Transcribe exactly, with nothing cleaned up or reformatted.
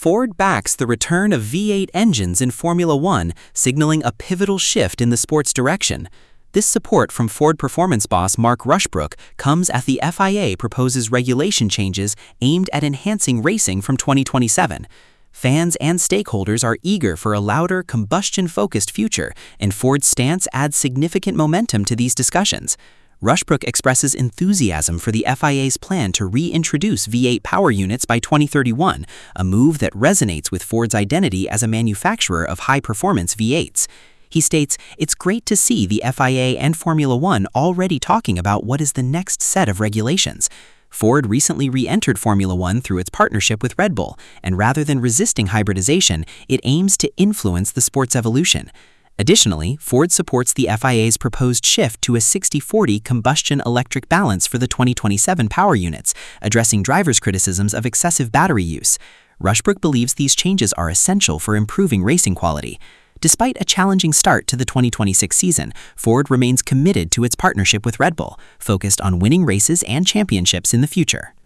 Ford backs the return of V eight engines in Formula One, signaling a pivotal shift in the sport's direction. This support from Ford performance boss Mark Rushbrook comes as the F I A proposes regulation changes aimed at enhancing racing from twenty twenty-seven. Fans and stakeholders are eager for a louder, combustion-focused future, and Ford's stance adds significant momentum to these discussions. Rushbrook expresses enthusiasm for the F I A's plan to reintroduce V eight power units by twenty thirty-one, a move that resonates with Ford's identity as a manufacturer of high-performance V eights. He states, "It's great to see the F I A and Formula One already talking about what is the next set of regulations." Ford recently re-entered Formula One through its partnership with Red Bull, and rather than resisting hybridization, it aims to influence the sport's evolution. Additionally, Ford supports the F I A's proposed shift to a sixty forty combustion-electric balance for the twenty twenty-seven power units, addressing drivers' criticisms of excessive battery use. Rushbrook believes these changes are essential for improving racing quality. Despite a challenging start to the twenty twenty-six season, Ford remains committed to its partnership with Red Bull, focused on winning races and championships in the future.